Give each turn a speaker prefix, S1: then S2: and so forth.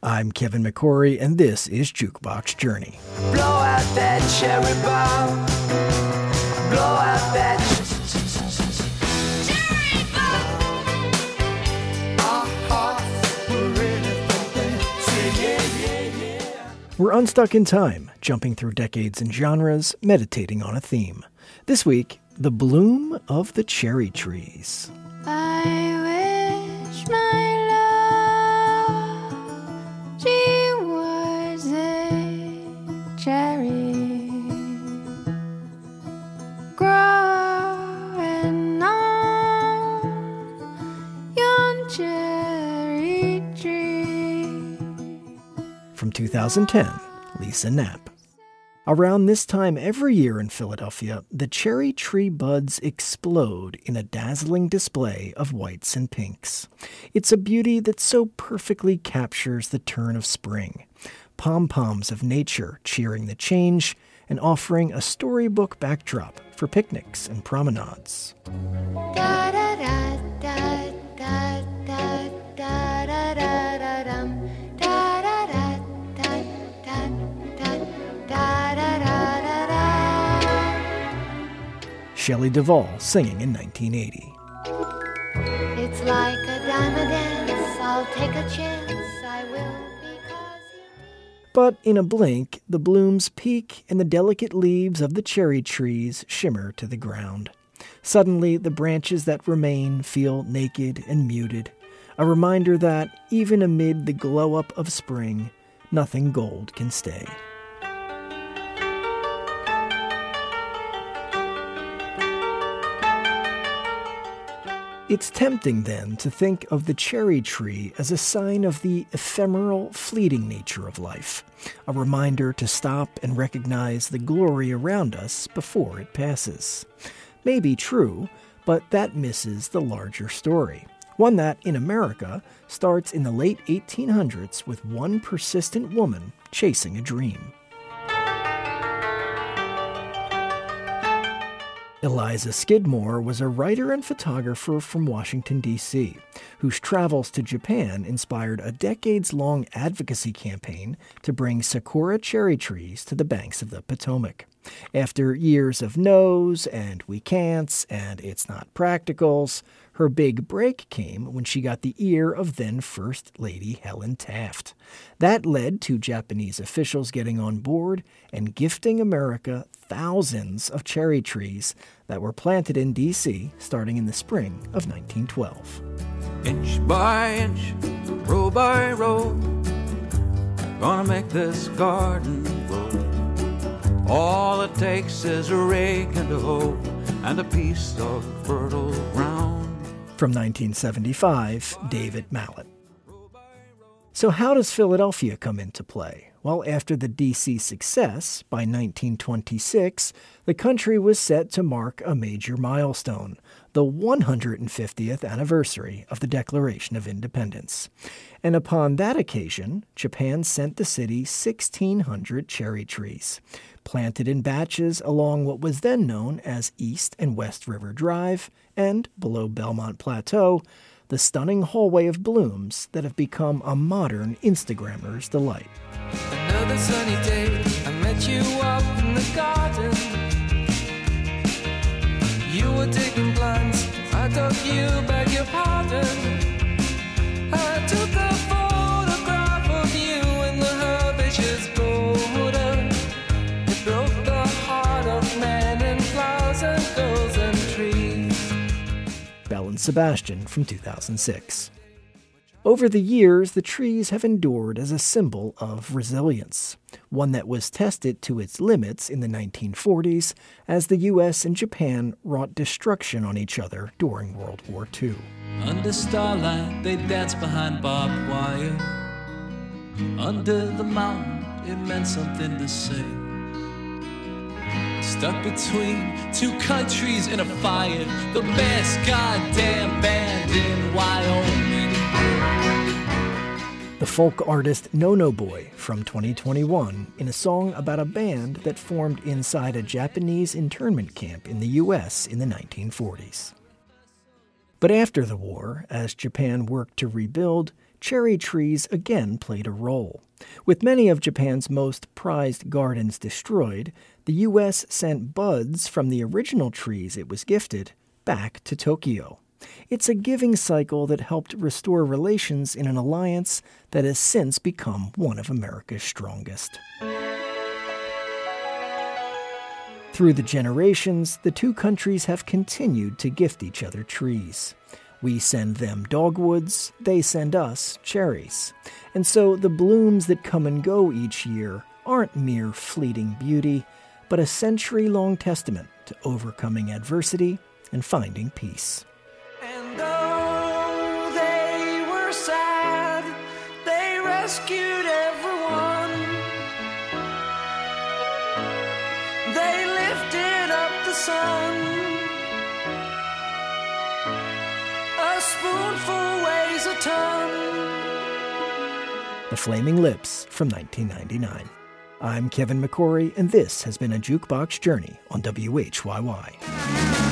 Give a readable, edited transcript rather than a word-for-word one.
S1: I'm Kevin McCory, and this is Jukebox Journey.
S2: Blow out that cherry bomb. Blow out that cherry bomb. Our hearts were really thinking, say yeah.
S1: We're unstuck in time, jumping through decades and genres, meditating on a theme. This week, the bloom of the cherry trees.
S3: I wish my love, she was a cherry growing on yon cherry tree.
S1: From 2010, Lisa Knapp. Around this time every year in Philadelphia, the cherry tree buds explode in a dazzling display of whites and pinks. It's a beauty that so perfectly captures the turn of spring. Pom-poms of nature cheering the change and offering a storybook backdrop for picnics and promenades.
S3: Da da da da da da da da da da dum. Da da da da da da da da da da.
S1: Shelley Duvall singing in 1980.
S3: It's like a diamond dance. I'll take a chance. I will because he needs.
S1: But in a blink, the blooms peak and the delicate leaves of the cherry trees shimmer to the ground. Suddenly, the branches that remain feel naked and muted, a reminder that, even amid the glow-up of spring, nothing gold can stay. It's tempting, then, to think of the cherry tree as a sign of the ephemeral, fleeting nature of life, a reminder to stop and recognize the glory around us before it passes. May be true, but that misses the larger story, one that, in America, starts in the late 1800s with one persistent woman chasing a dream. Eliza Skidmore was a writer and photographer from Washington, D.C., whose travels to Japan inspired a decades-long advocacy campaign to bring sakura cherry trees to the banks of the Potomac. After years of no's and we can'ts and it's not practicals, her big break came when she got the ear of then First Lady Helen Taft. That led to Japanese officials getting on board and gifting America thousands of cherry trees that were planted in D.C. starting in the spring of 1912.
S4: Inch by inch, row by row, gonna make this garden grow. All it takes is a rake and a hoe and a piece of fertile ground.
S1: From 1975, David Mallet. So how does Philadelphia come into play? Well, after the D.C. success, by 1926, the country was set to mark a major milestone, the 150th anniversary of the Declaration of Independence. And upon that occasion, Japan sent the city 1,600 cherry trees, planted in batches along what was then known as East and West River Drive, and below Belmont Plateau, the stunning hallway of blooms that have become a modern Instagrammer's delight.
S2: Another sunny day, I met you up in the garden. You were digging plants, I took you, beg your pardon. I took a photograph of you in the herbaceous border. It broke the heart of men and flowers and girls and trees.
S1: Belle and Sebastian from 2006. Over the years, the trees have endured as a symbol of resilience, one that was tested to its limits in the 1940s as the U.S. and Japan wrought destruction on each other during World War II.
S5: Under starlight, they danced behind barbed wire. Under the mountain, it meant something to say. Stuck between two countries in a fire, the best goddamn band in Wyoming.
S1: The folk artist No No Boy from 2021 in a song about a band that formed inside a Japanese internment camp in the U.S. in the 1940s. But after the war, as Japan worked to rebuild, cherry trees again played a role. With many of Japan's most prized gardens destroyed, the U.S. sent buds from the original trees it was gifted back to Tokyo. It's a giving cycle that helped restore relations in an alliance that has since become one of America's strongest. Through the generations, the two countries have continued to gift each other trees. We send them dogwoods, they send us cherries. And so the blooms that come and go each year aren't mere fleeting beauty, but a century-long testament to overcoming adversity and finding peace.
S2: And though they were sad, they rescued everyone. They lifted up the sun. A spoonful weighs a ton.
S1: The Flaming Lips from 1999. I'm Kevin McCory, and this has been a Jukebox Journey on WHYY.